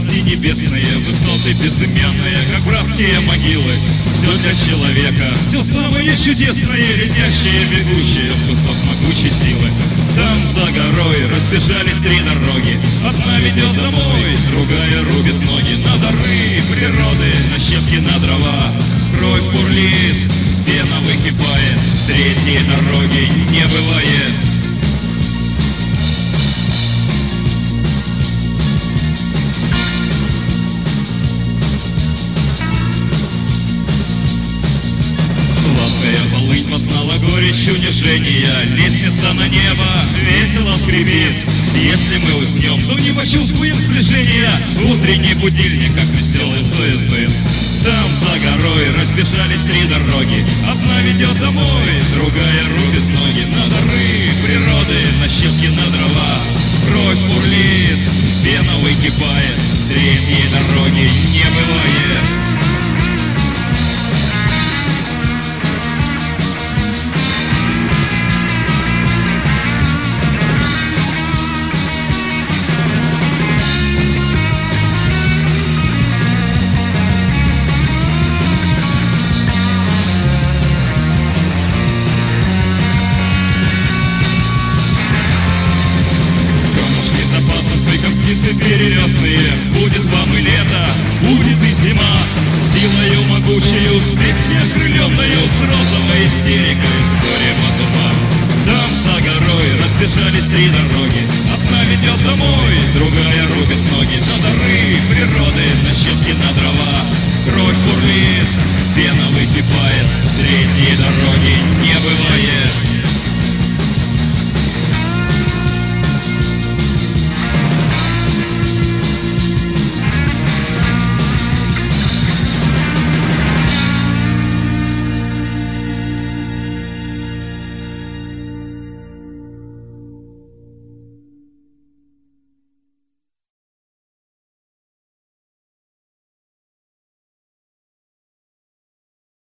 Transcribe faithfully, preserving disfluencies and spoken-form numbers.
и небесные высоты, безымянные, как братские могилы. Все для человека, все самое чудесное, летящее, бегущее в кусок могучей силы. Там за горой разбежались три дороги, одна ведет домой, другая рубит ноги на дары природы, на щепки, на дрова. Кровь бурлит, пена выкипает, третьей дороги не бывает. Сладкая полынь познала горечь унижения, лестница на небо весело скрипит. Если мы уснем, то не почувствуем сближения, утренний будильник, как веселый сует-сует. Там за горой разбежались три дороги, одна ведет домой, другая рубит ноги на дары природы, на щепки, на дрова. Кровь бурлит, пена выкипает, третьей дороги не бывает. Перелетные, будет вам и лето, будет и зима, силою могучую, с песней окрыленную, с розовой истерикой, с горем от ума. Там за горой разбежались три дороги, одна ведет домой, другая рубит ноги на дары природы, на щепки, на дрова. Кровь бурлит, пена выкипает, третьей дороги не бывает.